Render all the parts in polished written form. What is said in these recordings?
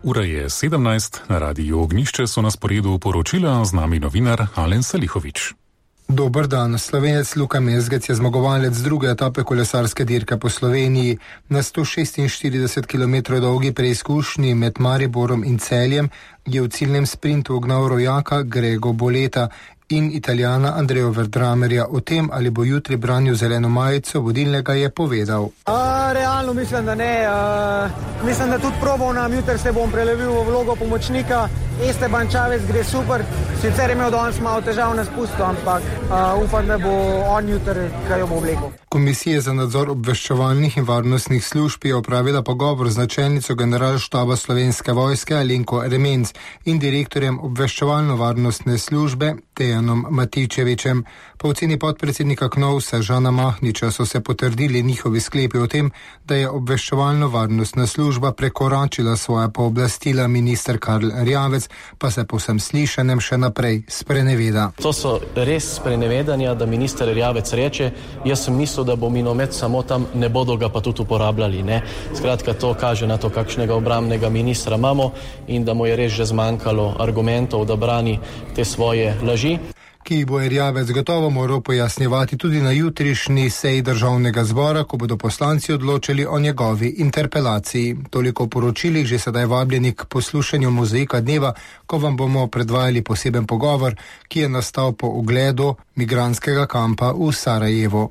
Ura je 17, na radiju Ognjišče so na sporedu poročila, z nami novinar Alen Salihovič. Dober dan. Slovenec Luka Mezgec je zmagovalec druge etape kolesarske dirke po Sloveniji. Na 146 km dolgi preizkušnji med Mariborom in Celjem je v ciljnem sprintu ugnal rojaka Grego Boleta in Italijana Andrejo Verdramerja. O tem, ali bo jutri branil zeleno majico vodilnega, je povedal. Realno mislim, da ne. Mislim, da tudi probal nam jutri se bom prelevil v vlogo pomočnika. Esteban Čavez gre super, sicer je imel danes malo težav na spustu, ampak upam, da bo on jutri kaj bo vlekel. Komisija za nadzor obveščevalnih in varnostnih služb je opravila pogovor z načelnico generalštaba Slovenske vojske Alenko Remenc in direktorjem obveščevalno-varnostne službe Dejanom Matičevičem. Po oceni podpredsednika KNOVS-a Žana Mahniča so se potrdili njihovi sklepi o tem, da je obveščevalno-varnostna služba prekoračila svoja pooblastila. Minister Karl Erjavec pa se po vsem slišanem še naprej spreneveda. To so res sprenevedanja, da minister Erjavec reče, jaz sem mislil, da bo minomet samo tam, ne bodo ga pa tudi uporabljali. Ne? Skratka, to kaže na to, kakšnega obrambnega ministra imamo in da mu je res že zmanjkalo argumentov, da brani te svoje laži. Ki bo Erjavec gotovo moral pojasnjevati tudi na jutrišnji seji državnega zbora, ko bodo poslanci odločili o njegovi interpelaciji. Toliko o poročilih, že sedaj vabljeni k poslušanju Mozaika dneva, ko vam bomo predvajali poseben pogovor, ki je nastal po ogledu migrantskega kampa v Sarajevu.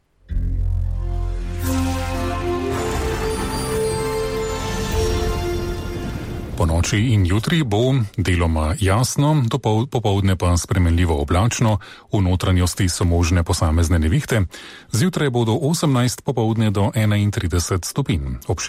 Po noči in jutri bo deloma jasno, popoldne pa spremenljivo oblačno, v notranjosti so možne posamezne nevihte, zjutraj bodo 18, popoldne do 31 stopinj.